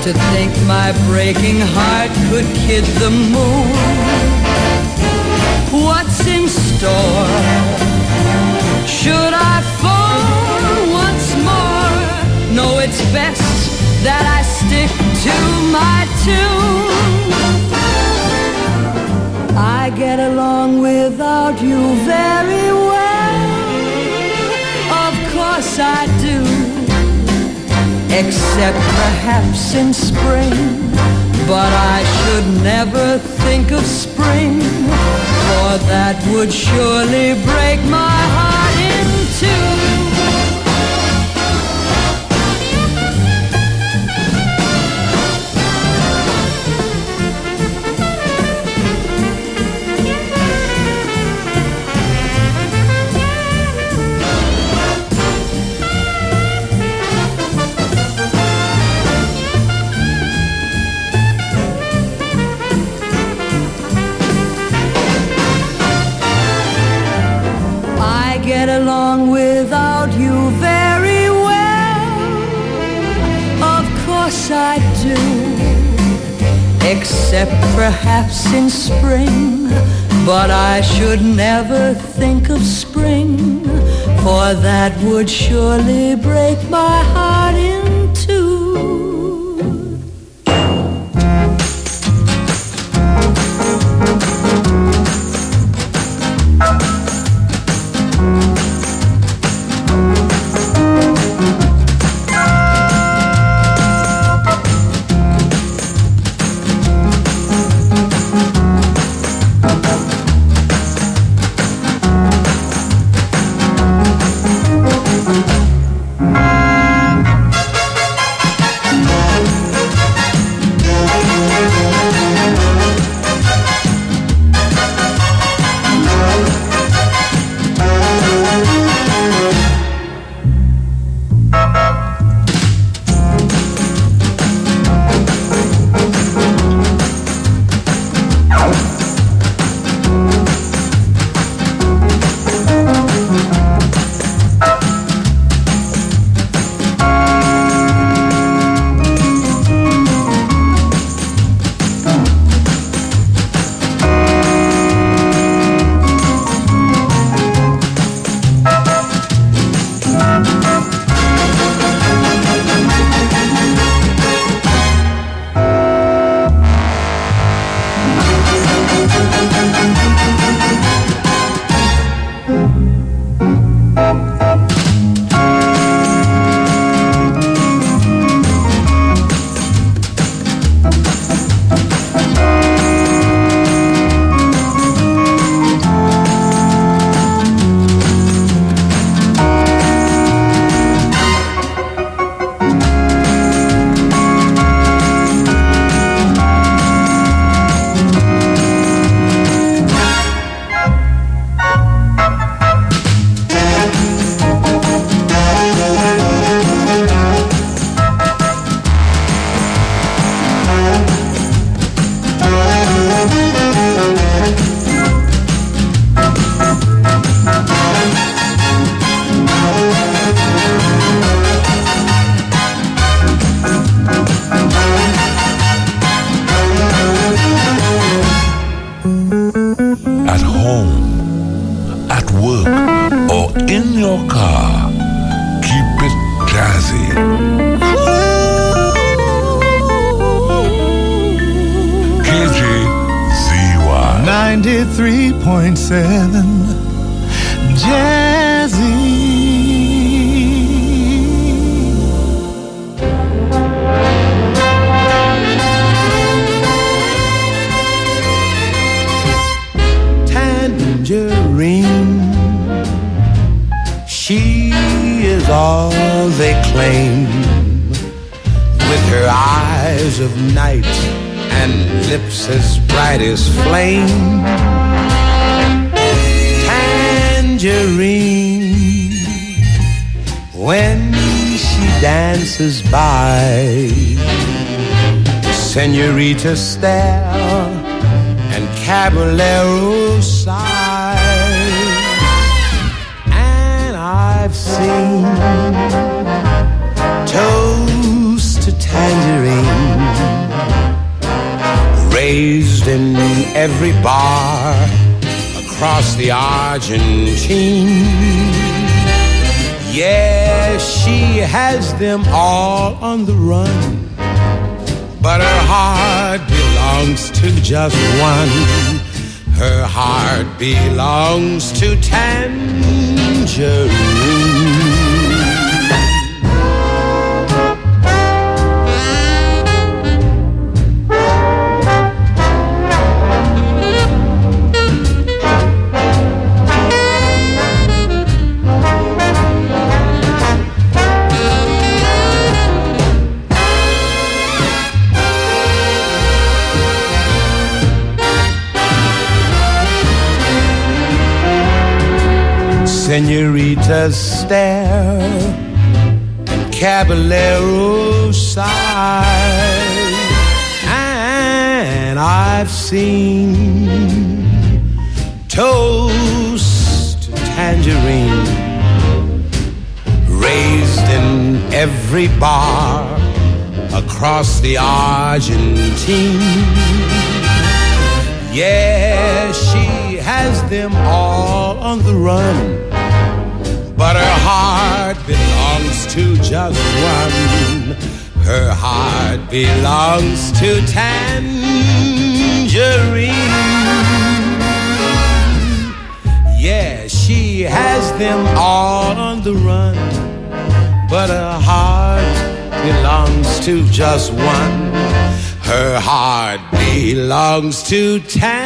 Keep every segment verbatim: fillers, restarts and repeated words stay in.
To think my breaking heart could kid the moon. What's in store? Should I fall once more? No, it's best that I stick to my tune. I get along without you very well. Of course I do. Except perhaps in spring. But I should never think of spring, for that would surely break my heart in two. Get along without you very well. Of course I do. Except perhaps in spring. But I should never think of spring, for that would surely break my heart in two. ninety-three point seven Jazzy. Tangerine, she is all they claim, with her eyes of night and lips as bright as flame. Tangerine, when she dances by, señorita stare and caballero sigh. And I've seen toast to tangerine every bar across the Argentine. Yeah, she has them all on the run, but her heart belongs to just one. Her heart belongs to Tangerine. Senoritas stare and caballeros sigh, and I've seen toast tangerine raised in every bar across the Argentine. Yeah, she has them all on the run, but her heart belongs to just one. Her heart belongs to Tangerine. Yeah, she has them all on the run, but her heart belongs to just one. Her heart belongs to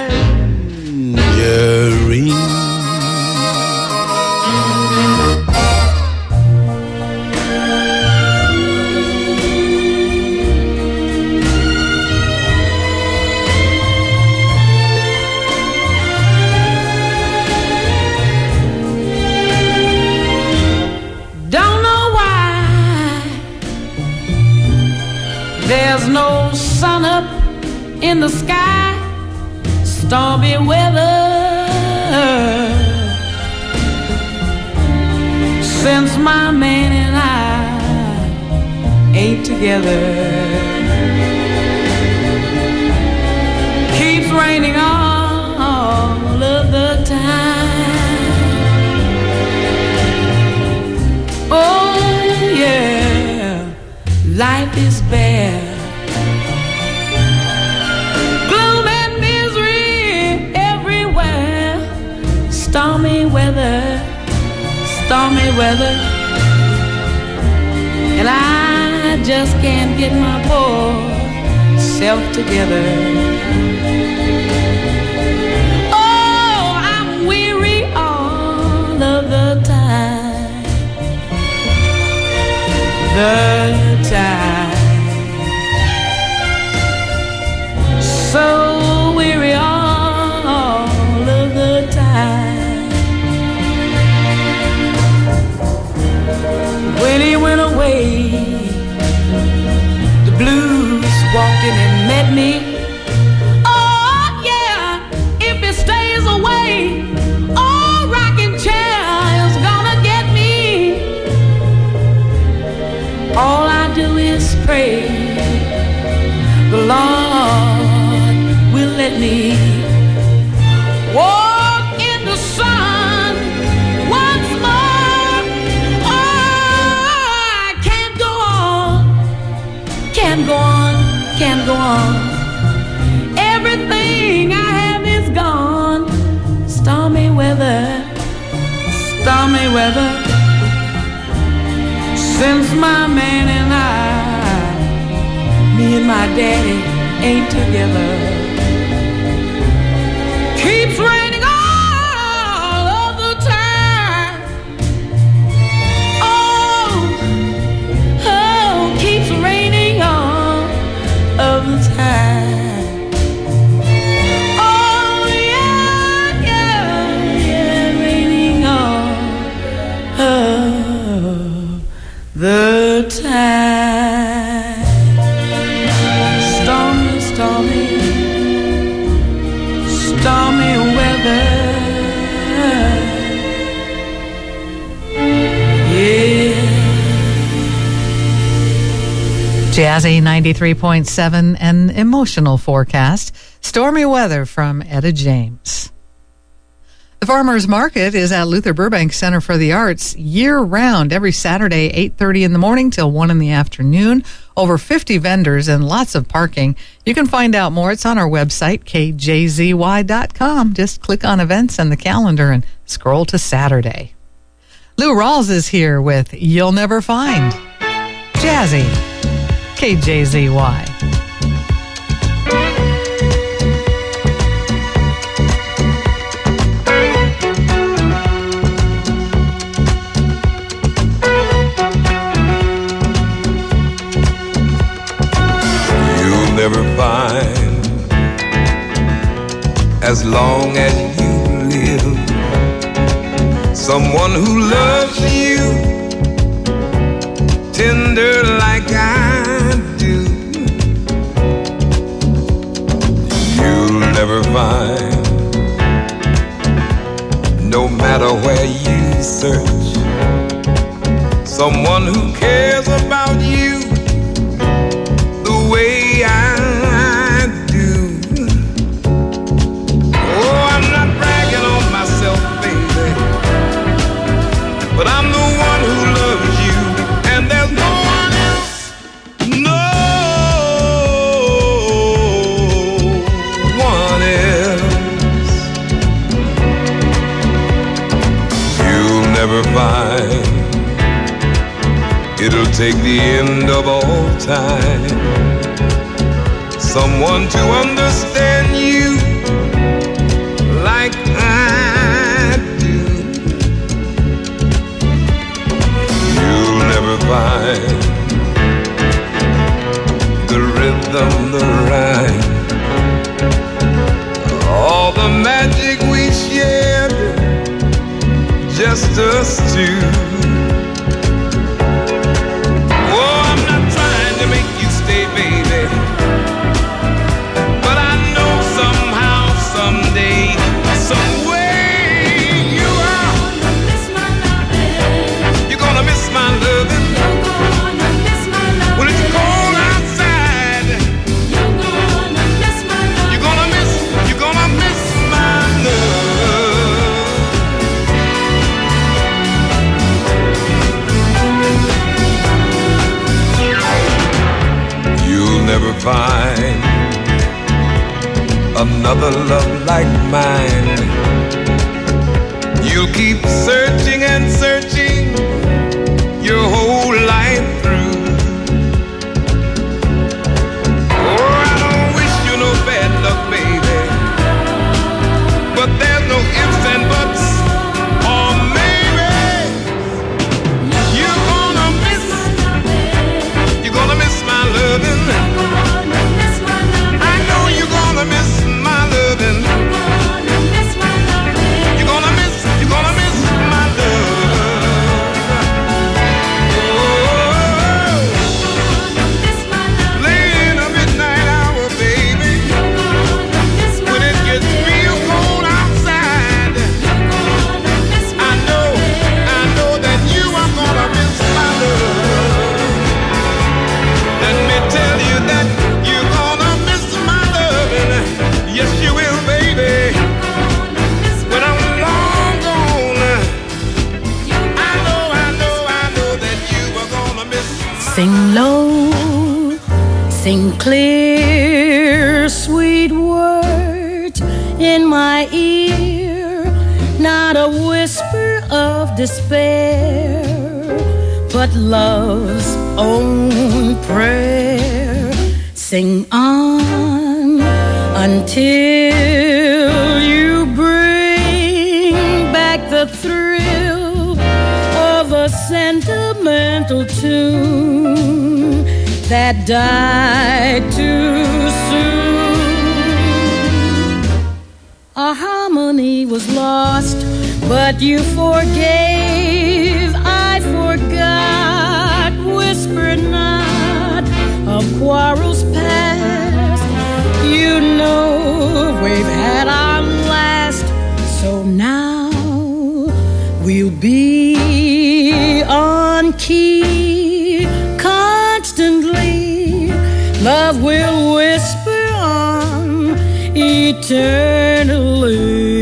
Tangerine. There's no sun up in the sky, stormy weather. Since my man and I ain't together, keeps raining all of the time. Oh yeah, life is bare. Gloom and misery everywhere. Stormy weather, stormy weather. And I just can't get my poor self together. Oh, I'm weary all of the time. The time. So weary all of the time. When he went away, the blues walked in and met me. Oh yeah, if he stays away, oh, rocking chair is gonna get me. All I do is pray the Lord will let me walk in the sun once more. Oh, I can't go on, can't go on, can't go on. Everything I have is gone. Stormy weather, stormy weather. Since my man and I, me and my daddy ain't together, keeps raining all of the time. Oh, oh, keeps raining all of the time. Oh yeah, yeah, yeah, raining all of the time. Stormy, stormy. Jazzy ninety-three point seven, an emotional forecast. Stormy weather from Etta James. The Farmers Market is at Luther Burbank Center for the Arts year-round, every Saturday, eight thirty in the morning till one in the afternoon. Over fifty vendors and lots of parking. You can find out more. It's on our website, K J Z Y dot com. Just click on events and the calendar and scroll to Saturday. Lou Rawls is here with You'll Never Find. Jazzy, K J Z Y. Never find, as long as you live, someone who loves you tender like I do. You'll never find, no matter where you search, someone who cares about you the way I do. Oh, I'm not bragging on myself, baby, but I'm the one who loves you, and there's no one else, no one else. You'll never find, it'll take the end of all time, someone to understand you like I do. You'll never find the rhythm, the rhyme, all the magic we shared, just us two. Oh, I'm not trying to make you stay, baby, but I know somehow, someday, some way you are gonna miss my loving. You're gonna miss my loving. You're gonna miss my loving. When it's cold outside, you're gonna miss my loving. You're gonna miss, you're gonna miss my love. You'll never find another love like mine. You'll keep searching and searching your whole life through. Oh, I don't wish you no bad luck, baby, but there's no ifs and buts, or maybe you're gonna miss, you're gonna miss my loving. I know you're gonna miss my loving. You're gonna miss, you're gonna miss my love. Oh, late in the midnight hour, baby, when it gets real cold outside, I know, I know that you are gonna miss my love. Let me tell you that you're gonna miss my loving. Yes, you will, baby. When I'm long gone, I know, I know, I know that you are gonna miss my Sing low, sing clear, sweet words in my ear, not a whisper of despair, but love's own prayer. Sing on until you bring back the thrill of a sentimental tune that died too soon. A harmony was lost, but you forgave. I forgot. Whisper not of quarrels past. You know we've had our last, so now we'll be on key constantly. eternally.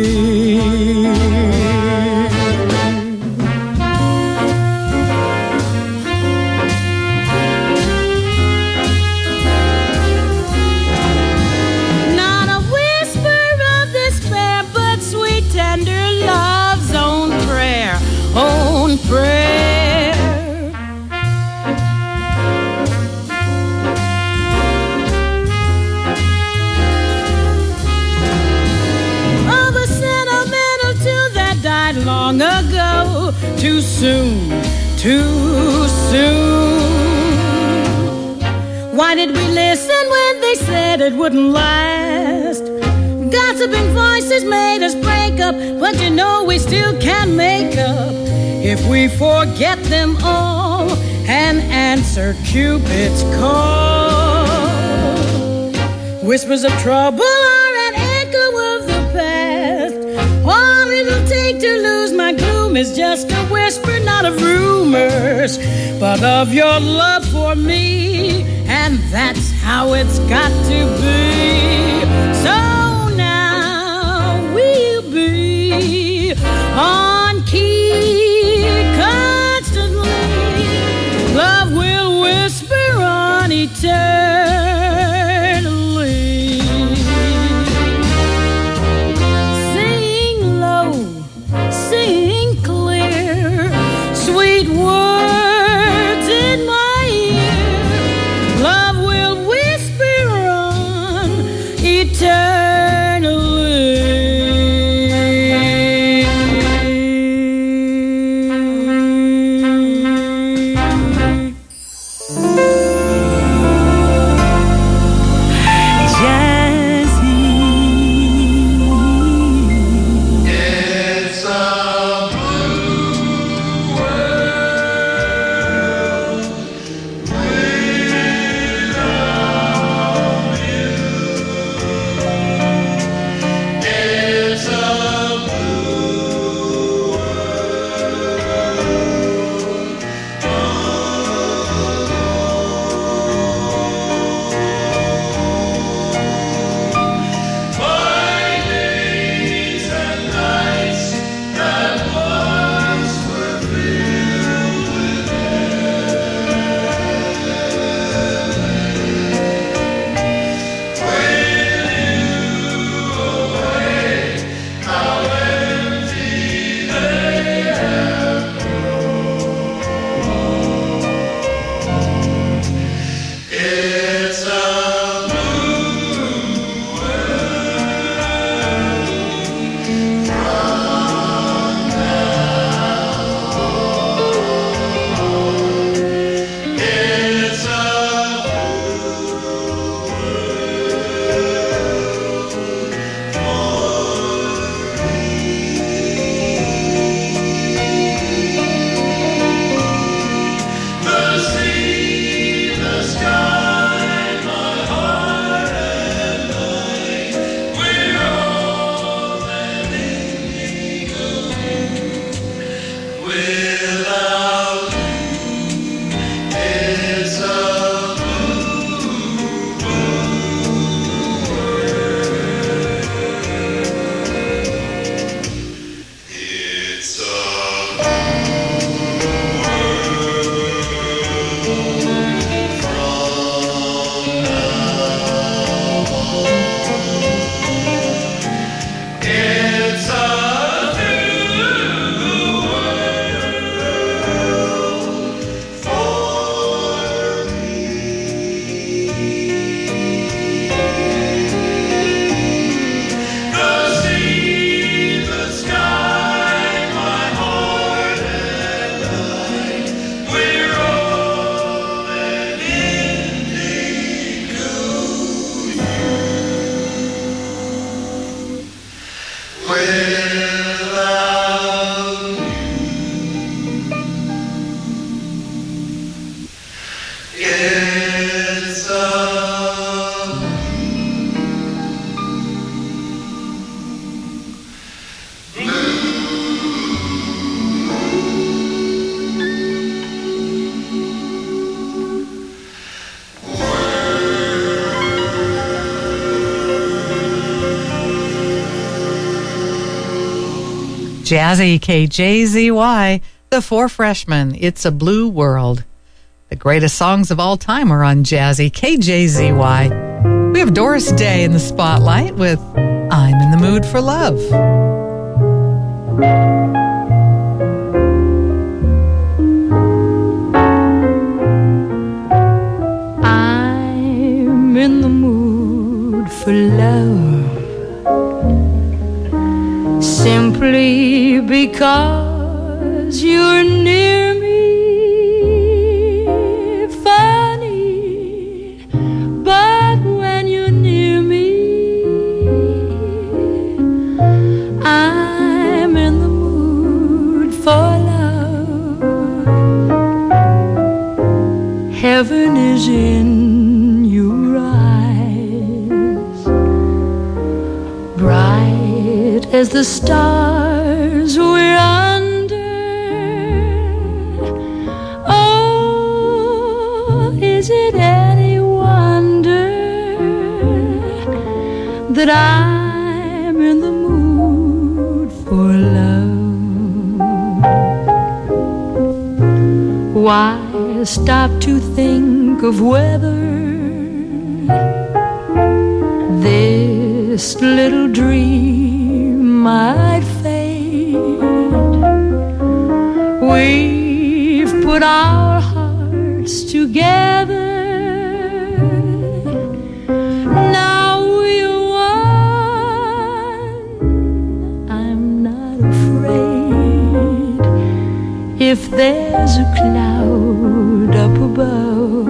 Not a whisper of despair, but sweet tender love's own prayer, own prayer. Of a sentimental tune that died long ago, too soon, too soon. Why did we listen when they said it wouldn't last? Gossiping voices made us break up, but you know we still can make up if we forget them all and answer Cupid's call. Whispers of trouble are an echo of the past. All it'll take to lose my gloom is just a whisper, not of rumors, but of your love for me, and that's how it's got to be. So now we'll be on key constantly. Love will whisper on eternally. Sing low, sing clear, sweet words in my ear. Love will whisper on eternally. Jazzy K J Z Y, The Four Freshmen, It's a Blue World. The greatest songs of all time are on Jazzy K J Z Y. We have Doris Day in the spotlight with I'm in the Mood for Love. I'm in the mood for love, simply because you're near me. Funny, but when you're near me, I'm in the mood for love. Heaven is in your eyes, bright as the stars we're under. Oh, is it any wonder that I'm in the mood for love? Why stop to think of whether this little dream might fade? We've put our hearts together, now we're one. I'm not afraid if there's a cloud up above.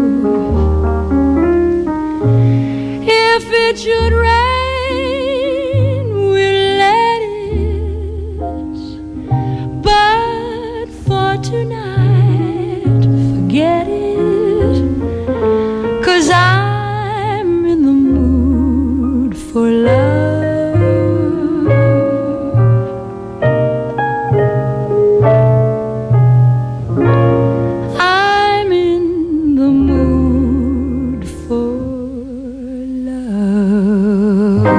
If it should rain, we'll let it, but for tonight, forget it, 'cause I'm in the mood for love. I'm in the mood for love.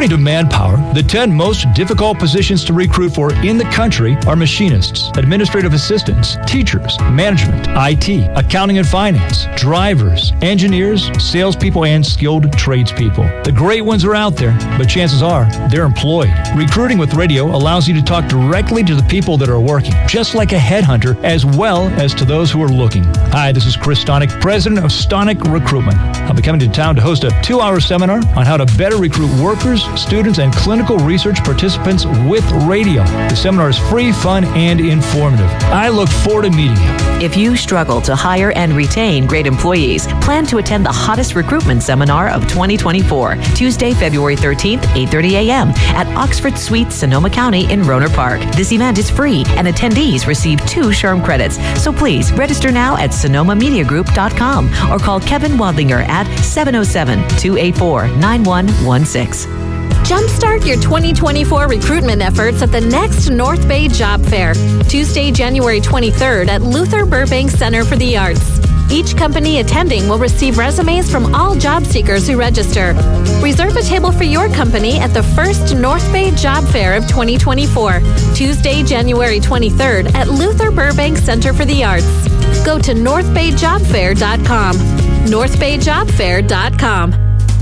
According to Manpower, the ten most difficult positions to recruit for in the country are machinists, administrative assistants, teachers, management, I T, accounting and finance, drivers, engineers, salespeople, and skilled tradespeople. The great ones are out there, but chances are they're employed. Recruiting with radio allows you to talk directly to the people that are working, just like a headhunter, as well as to those who are looking. Hi, this is Chris Stonick, president of Stonick Recruitment. I'll be coming to town to host a two-hour seminar on how to better recruit workers, students, and clinical research participants with radio. The seminar is free, fun, and informative. I look forward to meeting you. If you struggle to hire and retain great employees, plan to attend the hottest recruitment seminar of twenty twenty-four, Tuesday, February thirteenth, eight thirty a.m. at Oxford Suites, Sonoma County in Rohnert Park. This event is free, and attendees receive two SHRM credits. So please register now at sonoma media group dot com or call Kevin Wadlinger at seven oh seven, two eight four, nine one one six. Jumpstart your twenty twenty-four recruitment efforts at the next North Bay Job Fair, Tuesday, January twenty-third at Luther Burbank Center for the Arts. Each company attending will receive resumes from all job seekers who register. Reserve a table for your company at the first North Bay Job Fair of twenty twenty-four, Tuesday, January twenty-third at Luther Burbank Center for the Arts. Go to north bay job fair dot com. north bay job fair dot com.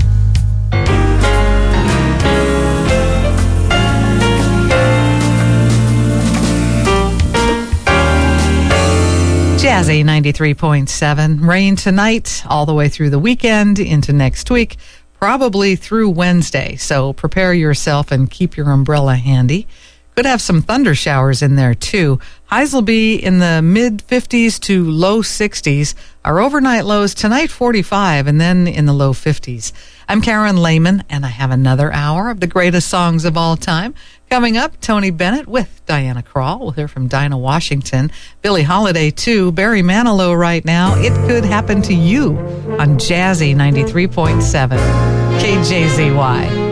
Jazzy ninety-three point seven. Rain tonight, all the way through the weekend into next week, probably through Wednesday. So prepare yourself and keep your umbrella handy. Could have some thunder showers in there too. Highs will be in the mid fifties to low sixties. Our overnight lows tonight forty-five and then in the low fifties. I'm Karen Lehman and I have another hour of the greatest songs of all time. Coming up, Tony Bennett with Diana Krall. We'll hear from Dinah Washington. Billie Holiday too. Barry Manilow right now. It Could Happen to You on Jazzy ninety-three point seven. K J Z Y.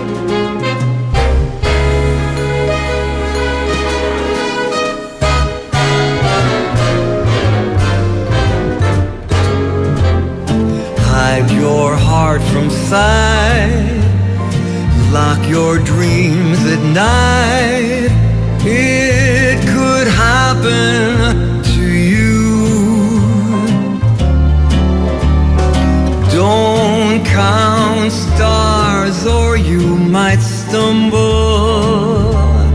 Hide your heart from sight, lock your dreams at night. It could happen to you. Don't count stars or you might stumble.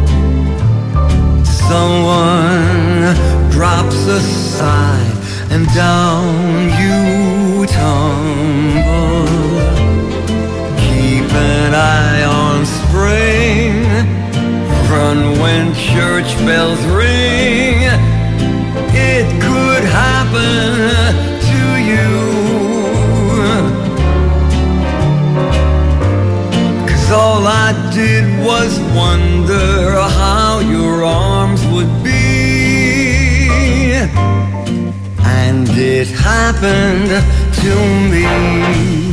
Someone drops a sigh and down you tumble. Keep an eye on spring, run when church bells ring. It could happen to you. 'Cause all I did was wonder how your arms would be. And it happened to me.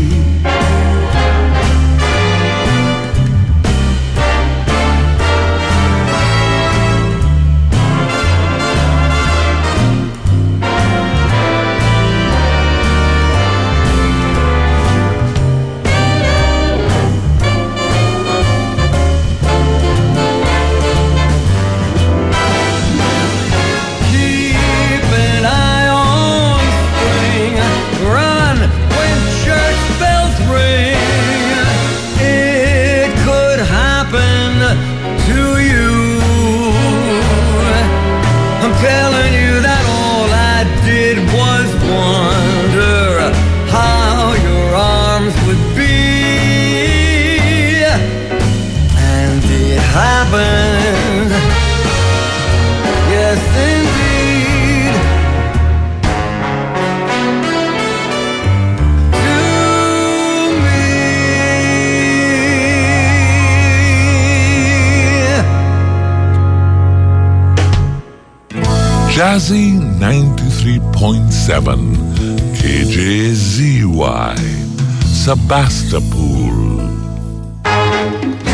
Jazzy ninety-three point seven, K J Z Y, Sebastopol.